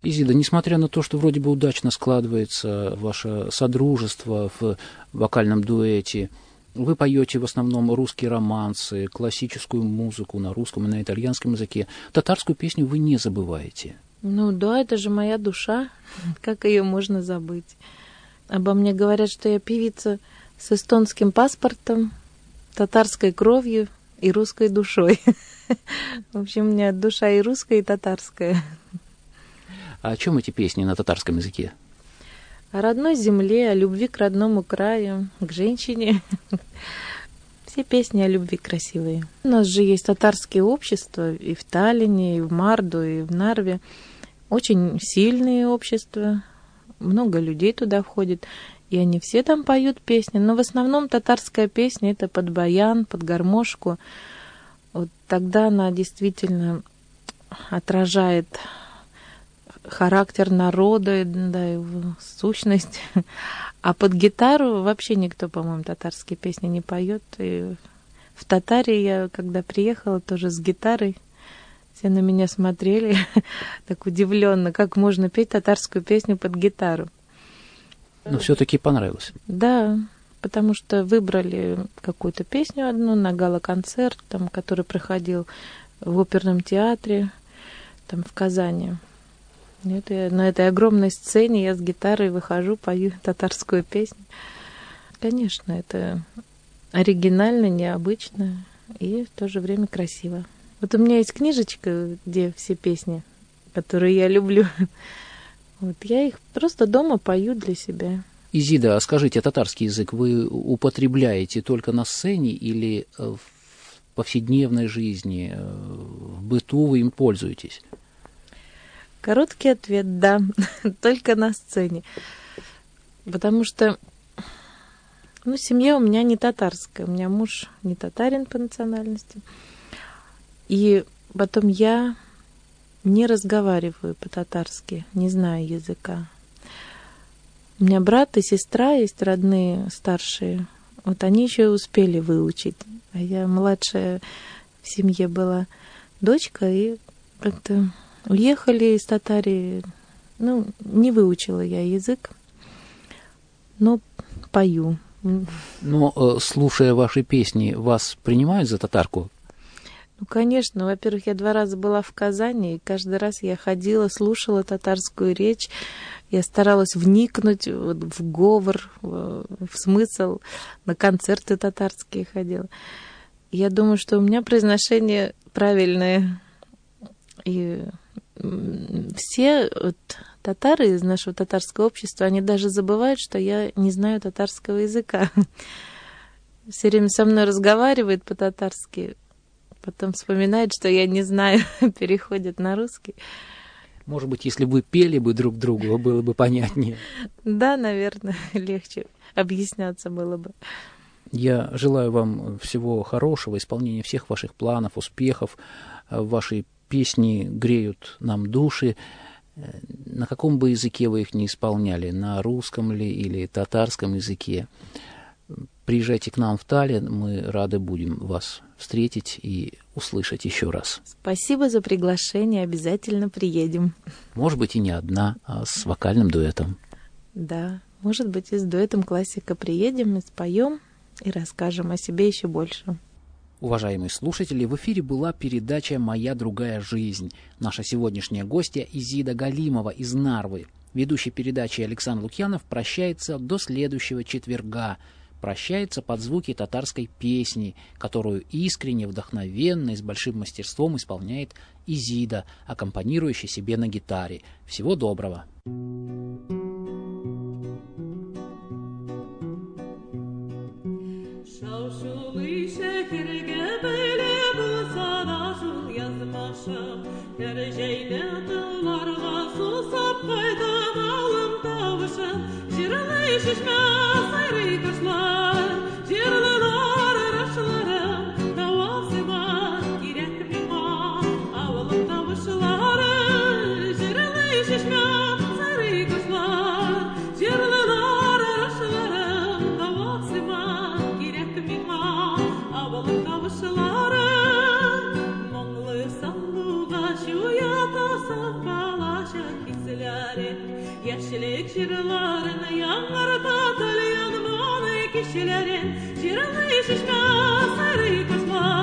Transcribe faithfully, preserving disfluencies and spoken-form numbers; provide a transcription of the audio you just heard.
Изида, несмотря на то, что вроде бы удачно складывается ваше содружество в вокальном дуэте, вы поете в основном русские романсы, классическую музыку на русском и на итальянском языке. Татарскую песню вы не забываете. Ну да, это же моя душа. Как ее можно забыть? Обо мне говорят, что я певица с эстонским паспортом, татарской кровью и русской душой. В общем, у меня душа и русская, и татарская. А о чем эти песни на татарском языке? О родной земле, о любви к родному краю, к женщине. Все песни о любви красивые. У нас же есть татарские общества и в Таллине, и в Марду, и в Нарве. Очень сильные общества. Много людей туда входит. И они все там поют песни. Но в основном татарская песня — это под баян, под гармошку. Вот тогда она действительно отражает характер народа, да, его сущность. А под гитару вообще никто, по-моему, татарские песни не поет. И в Татарии я, когда приехала, тоже с гитарой, все на меня смотрели так удивленно, как можно петь татарскую песню под гитару. Но все-таки понравилось. Да, потому что выбрали какую-то песню одну на гала-концерт, там, который проходил в оперном театре, там, в Казани. Это я, на этой огромной сцене я с гитарой выхожу, пою татарскую песню. Конечно, это оригинально, необычно и в то же время красиво. Вот у меня есть книжечка, где все песни, которые я люблю. Вот я их просто дома пою для себя. Изида, а скажите, татарский язык вы употребляете только на сцене или в повседневной жизни, в быту вы им пользуетесь? Короткий ответ – да, только на сцене. Потому что, ну, семья у меня не татарская, у меня муж не татарин по национальности. И потом я не разговариваю по-татарски, не знаю языка. У меня брат и сестра есть родные, старшие. Вот они еще успели выучить. А я младшая в семье была дочка, и как-то уехали из Татарии. Ну, не выучила я язык, но пою. Но, слушая ваши песни, вас принимают за татарку? Ну, конечно. Во-первых, я два раза была в Казани, и каждый раз я ходила, слушала татарскую речь. Я старалась вникнуть вот, в говор, в, в смысл. На концерты татарские ходила. Я думаю, что у меня произношение правильное. И все вот, татары из нашего татарского общества, они даже забывают, что я не знаю татарского языка. Все время со мной разговаривают по-татарски, потом вспоминают, что я не знаю, переходят на русский. Может быть, если бы пели бы друг другу, было бы понятнее. Да, наверное, легче объясняться было бы. Я желаю вам всего хорошего, исполнения всех ваших планов, успехов. Ваши песни греют нам души. На каком бы языке вы их ни исполняли, на русском ли или татарском языке, приезжайте к нам в Таллин, мы рады будем вас встретить и услышать еще раз. Спасибо за приглашение, обязательно приедем. Может быть, и не одна, а с вокальным дуэтом. Да, может быть, и с дуэтом классика приедем и споем, и расскажем о себе еще больше. Уважаемые слушатели, в эфире была передача «Моя другая жизнь». Наша сегодняшняя гостья Изида Галимова из Нарвы. Ведущий передачи Александр Лукьянов прощается до следующего четверга. Прощается под звуки татарской песни, которую искренне, вдохновенно и с большим мастерством исполняет Изида, аккомпанирующая себе на гитаре. Всего доброго! It's Яшілік жырларын яңыртатыл янманы кешелерін, жырлы шишка сары косма